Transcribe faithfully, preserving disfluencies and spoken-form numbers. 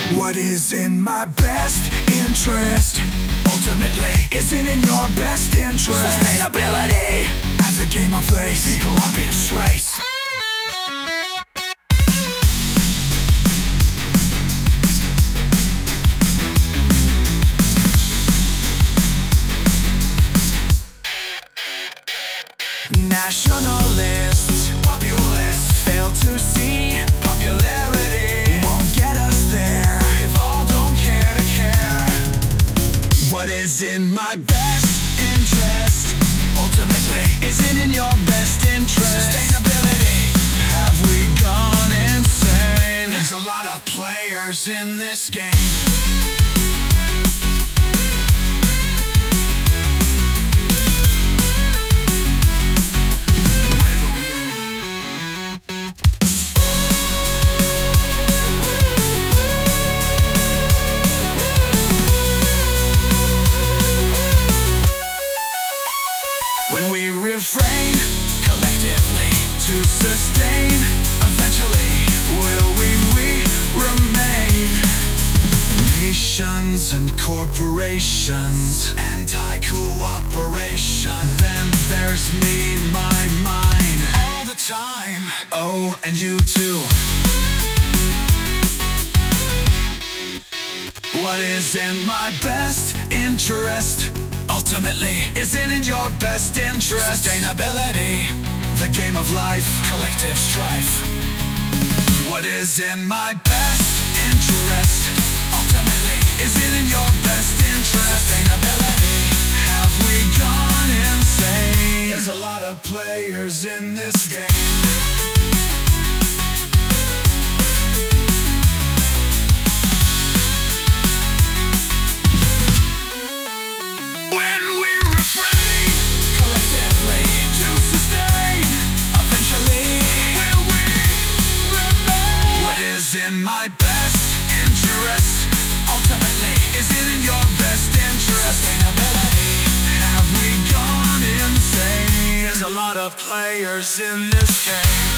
What is in my best interest ultimately isn't in your best interest. Sustainability as a game of place, people are being disgraced. Nationalists, populists fail to see popularity won't get us there if all don't care to care. What is in my best interest ultimately isn't in your best interest. Sustainability, have we gone insane? There's a lot of players in this game. When we refrain collectively to sustain, eventually will we, we remain. Nations and corporations, anti-cooperation. Then there's me, my mind, all the time. Oh, and you too. What is in my best interest ultimately isn't in your best interest. Sustainability, the game of life, collective strife. What is in my best interest ultimately isn't in your best interest. Sustainability, have we gone insane? There's a lot of players in this game. In my best interest ultimately is it in your best interest. Sustainability, have we gone insane? There's a lot of players in this game.